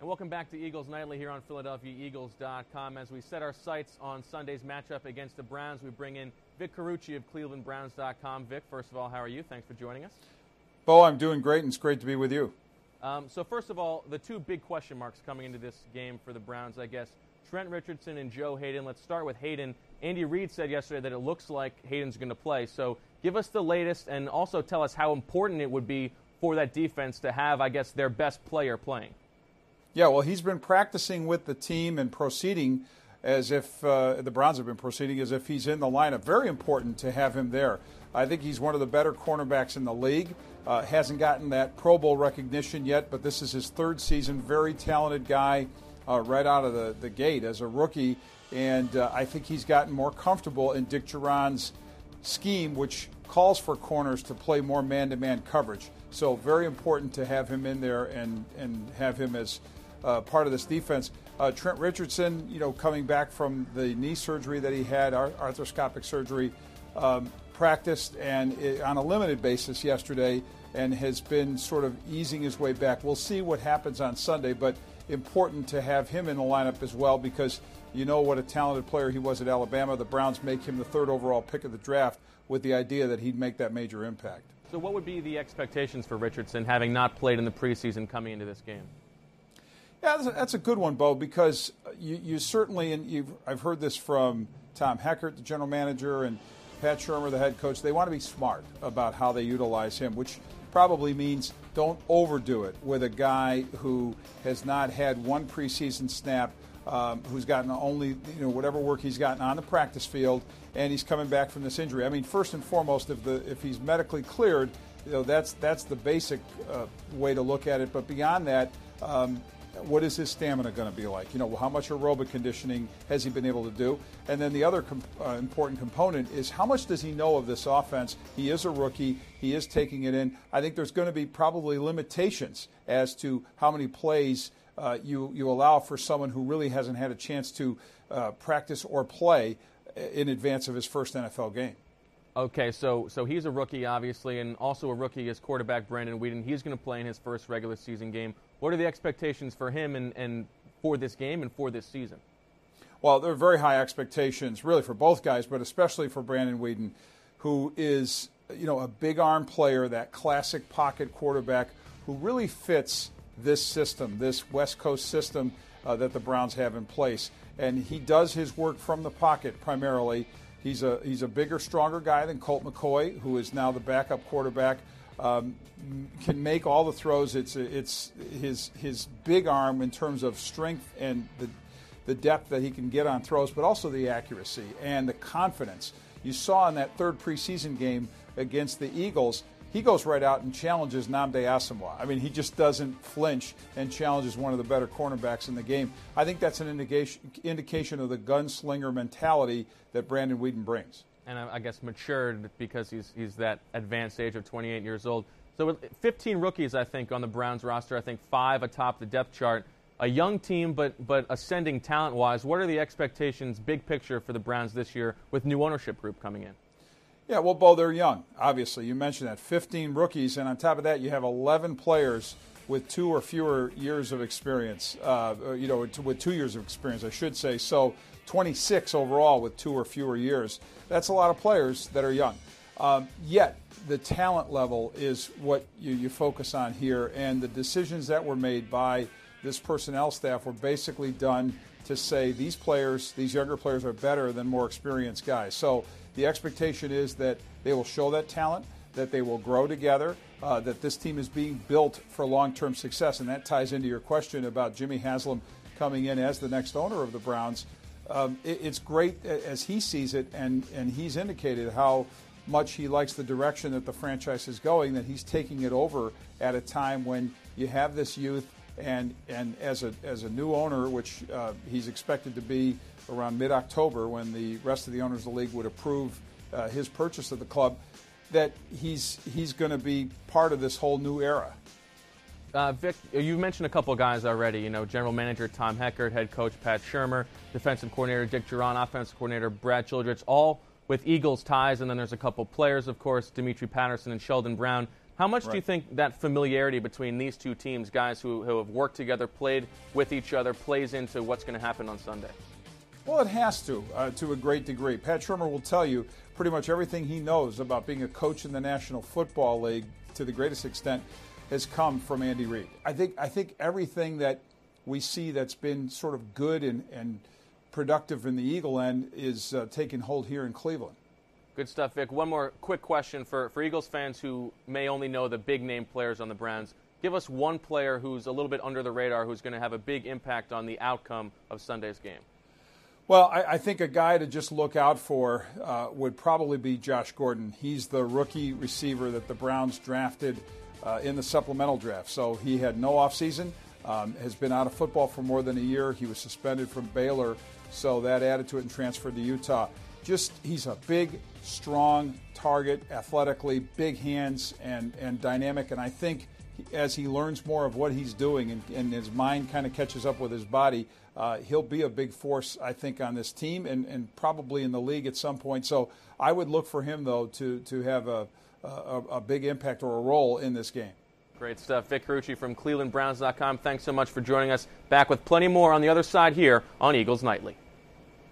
Welcome back to Eagles Nightly here on PhiladelphiaEagles.com. As we set our sights on Sunday's matchup against the Browns, we bring in Vic Carucci of ClevelandBrowns.com. Vic, first of all, how are you? Thanks for joining us. Bo, I'm doing great, and it's great to be with you. So first of all, the two big question marks coming into this game for the Browns, I guess, Trent Richardson and Joe Haden. Let's start with Haden. Andy Reid said yesterday that it looks like Haden's going to play. So give us the latest and also tell us how important it would be for that defense to have, I guess, their best player playing. Yeah, well, he's been practicing with the team and proceeding as if the Browns have been proceeding as if he's in the lineup. Very important to have him there. I think he's one of the better cornerbacks in the league. Hasn't gotten that Pro Bowl recognition yet, but this is his third season. Very talented guy right out of the gate as a rookie. And I think he's gotten more comfortable in Dick Jauron's scheme, which calls for corners to play more man-to-man coverage. So very important to have him in there and have him as part of this defense. Trent Richardson, coming back from the knee surgery that he had, arthroscopic surgery, practiced and on a limited basis yesterday and has been sort of easing his way back. We'll see what happens on Sunday, but important to have him in the lineup as well because you know what a talented player he was at Alabama. The Browns make him the third overall pick of the draft with the idea that he'd make that major impact. So what would be the expectations for Richardson, having not played in the preseason coming into this game? Yeah, that's a good one, Bo, because you certainly, and I've heard this from Tom Heckert, the general manager, and Pat Shurmur, the head coach, they want to be smart about how they utilize him, which probably means don't overdo it with a guy who has not had one preseason snap, who's gotten only whatever work he's gotten on the practice field, and he's coming back from this injury. I mean, first and foremost, if he's medically cleared, that's the basic way to look at it. But beyond that, what is his stamina going to be like? How much aerobic conditioning has he been able to do? And then the other important component is how much does he know of this offense? He is a rookie. He is taking it in. I think there's going to be probably limitations as to how many plays you allow for someone who really hasn't had a chance to practice or play in advance of his first NFL game. Okay, so he's a rookie, obviously, and also a rookie is quarterback Brandon Weeden. He's going to play in his first regular season game. What are the expectations for him and for this game and for this season? Well, there are very high expectations, really, for both guys, but especially for Brandon Weeden, who is, a big arm player, that classic pocket quarterback who really fits this system, this West Coast system that the Browns have in place. And he does his work from the pocket primarily. He's a bigger, stronger guy than Colt McCoy, who is now the backup quarterback. Can make all the throws. It's his big arm in terms of strength and the depth that he can get on throws, but also the accuracy and the confidence. You saw in that third preseason game against the Eagles, he goes right out and challenges Nnamdi Asomugha. I mean, he just doesn't flinch and challenges one of the better cornerbacks in the game. I think that's an indication of the gunslinger mentality that Brandon Weeden brings. And I guess matured because he's that advanced age of 28 years old. So with 15 rookies, I think, on the Browns roster, I think 5 atop the depth chart. A young team, but ascending talent-wise. What are the expectations, big picture, for the Browns this year with new ownership group coming in? Yeah, well, Bo, they're young, obviously. You mentioned that. 15 rookies, and on top of that, you have 11 players with 2 or fewer years of experience, with 2 years of experience, I should say. So 26 overall with 2 or fewer years. That's a lot of players that are young. Yet the talent level is what you focus on here, and the decisions that were made by this personnel staff were basically done to say these younger players are better than more experienced guys. So the expectation is that they will show that talent, that they will grow together, that this team is being built for long-term success, and that ties into your question about Jimmy Haslam coming in as the next owner of the Browns. It's great as he sees it, and he's indicated how much he likes the direction that the franchise is going, that he's taking it over at a time when you have this youth, and as a new owner, which he's expected to be around mid-October when the rest of the owners of the league would approve his purchase of the club, that he's going to be part of this whole new era. Vic, you mentioned a couple of guys already. General manager Tom Heckert, head coach Pat Shurmur, defensive coordinator Dick Jauron, offensive coordinator Brad Childress, all with Eagles ties. And then there's a couple players, of course, Dimitri Patterson and Sheldon Brown. How much do you think that familiarity between these two teams, guys who have worked together, played with each other, plays into what's going to happen on Sunday? Well, it has to a great degree. Pat Shurmur will tell you pretty much everything he knows about being a coach in the National Football League, to the greatest extent, has come from Andy Reid. I think everything that we see that's been sort of good and productive in the Eagle end is taking hold here in Cleveland. Good stuff, Vic. One more quick question for Eagles fans who may only know the big-name players on the Browns. Give us one player who's a little bit under the radar who's going to have a big impact on the outcome of Sunday's game. Well, I think a guy to just look out for would probably be Josh Gordon. He's the rookie receiver that the Browns drafted in the supplemental draft. So he had no offseason, has been out of football for more than a year. He was suspended from Baylor, so that added to it and transferred to Utah. He's a big, strong target, athletically, big hands, and dynamic. And I think as he learns more of what he's doing and his mind kind of catches up with his body, he'll be a big force, I think, on this team and probably in the league at some point. So I would look for him, though, to have a big impact or a role in this game. Great stuff. Vic Carucci from ClevelandBrowns.com. Thanks so much for joining us. Back with plenty more on the other side here on Eagles Nightly.